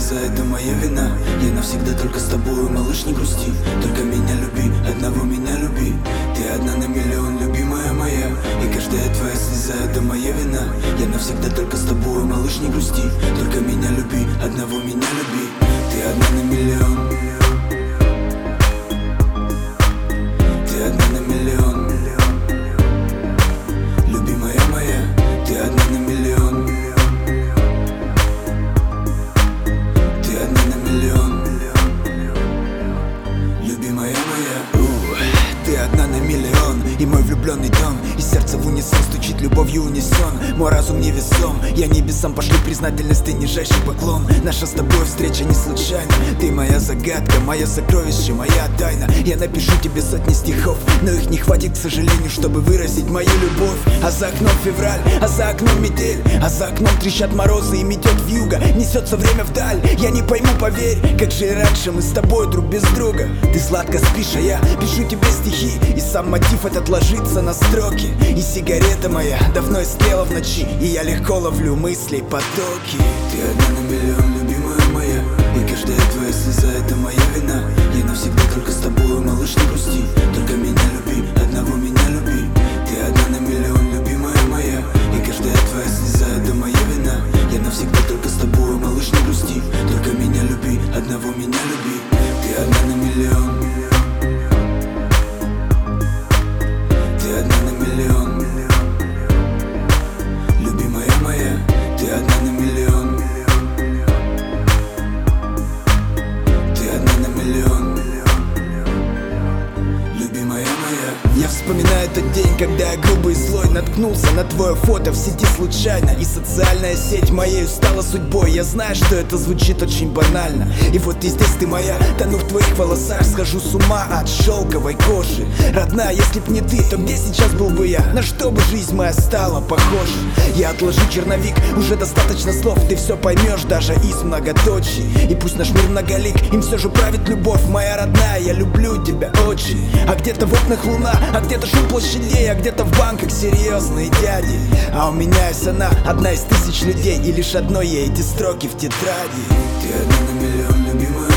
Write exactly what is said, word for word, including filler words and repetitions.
слеза, это моя вина. Я навсегда только с тобой, малыш, не грусти. Только меня люби, одного меня люби. Ты одна на миллион, любимая моя. И каждая твоя слеза, это моя вина. Я навсегда только с тобой, малыш, не грусти. Только меня люби, одного меня люби. Ты одна на миллион. Ты одна на миллион. Любимая моя, ты одна на миллион. Ты одна на миллион. Любимая моя. Ух, ты одна на миллион. И мой влюбленный дом, и сердце в унисон стучит, любовью унесен. Мой разум невесом, я небесам пошлю признательность, ты нижайший поклон. Наша с тобой встреча не случайна. Ты моя загадка, мое сокровище, моя тайна. Я напишу тебе сотни стихов, но их не хватит, к сожалению, чтобы выразить мою любовь. А за окном февраль, а за окном метель, а за окном трещат морозы и метет вьюга. Несется время вдаль, я не пойму, поверь, как же и раньше мы с тобой друг без друга. Ты сладко спишь, а я пишу тебе стихи, и сам мотив этот ложится на строки. И сигарета моя давно истлела в ночи, и я легко ловлю мыслей потоки. Ты одна на миллион, любимая моя. И каждая твоя слеза, это моя вина. Я навсегда только с тобой, малыш, не грусти. Только меня люби, одного меня люби. Ты одна на миллион, любимая моя. И каждая твоя слеза, это моя вина. Я навсегда только с тобой, малыш, не грусти. Только меня люби, одного меня люби. Ты одна на миллион. Ты одна на миллион. Любимая моя, ты одна на миллион. Ты одна на миллион. Любимая моя. Я вспоминаю тот день, когда я грубый и злой наткнулся на твое фото в сети случайно. И социальная сеть моей стала судьбой. Я знаю, что это звучит очень банально. И вот и здесь ты моя, тону в твоих волосах, схожу с ума от шелковой кожи. Родная, если б не ты, то где сейчас был бы я? На что бы жизнь моя стала похожа? Я отложу черновик, уже достаточно слов. Ты все поймешь даже из многоточий. И пусть наш мир многолик, им все же правит любовь. Моя родная, я люблю тебя очень. А где-то в окнах луна, а где-то шум площадей, а где-то в банках серьезные дяди. А у меня есть она, одна из тысяч людей, и лишь одной ей эти строки в тетради. Ты одна на миллион, любимая